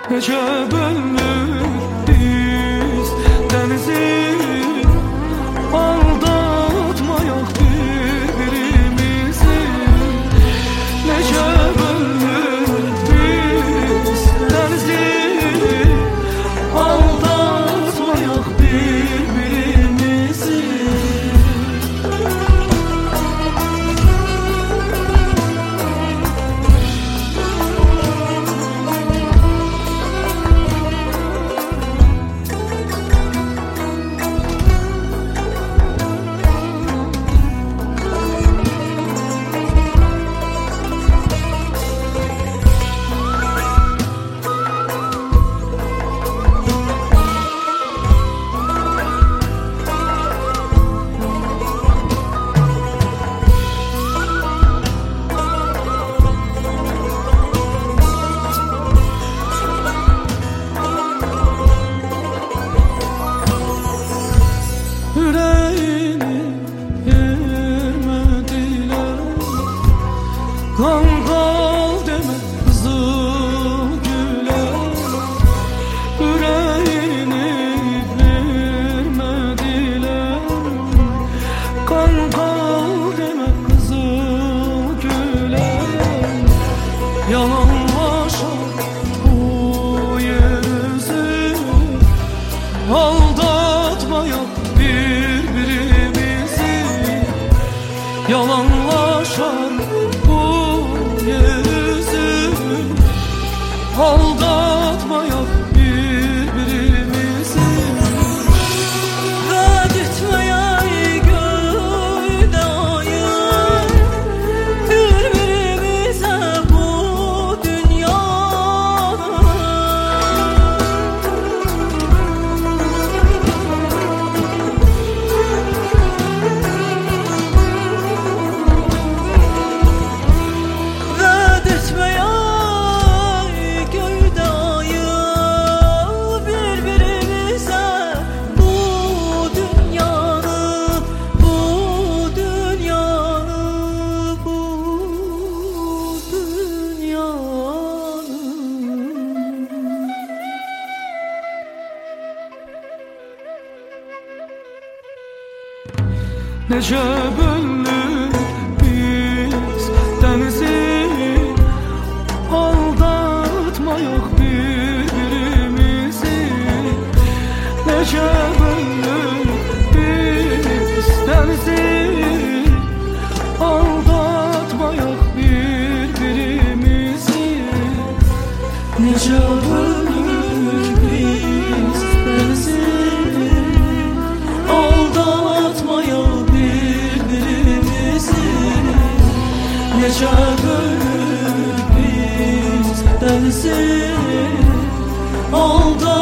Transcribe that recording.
Nece bölünür biz denizi, aldatma yok birbirimizi. Nece bölünür biz denizi, aldatma yok birbirimizi. Yüreğini yermediler, kangal deme kızıl güle. Yüreğini vermediler, kangal deme kızıl güle. Yalanlaşan bu yüzü, aldatma yok birbirimizi. Yalanlaşan bu yüzü, aldatma yok birbirimizi. Red etmeye göyde ayır birbirimize bu dünyada. Red etmeye göyde ayır birbirimize bu dünyanı, bu dünyanı, bu dünyanı. Nece bölünür biz denizi, aldatma yok birbirimizi. Nece bölünür biz denizi, aldatma yok birbirimizi. Nece bölünür biz denizi, aldatma yok birbirimizi. Nece bölünür biz denizi, aldatma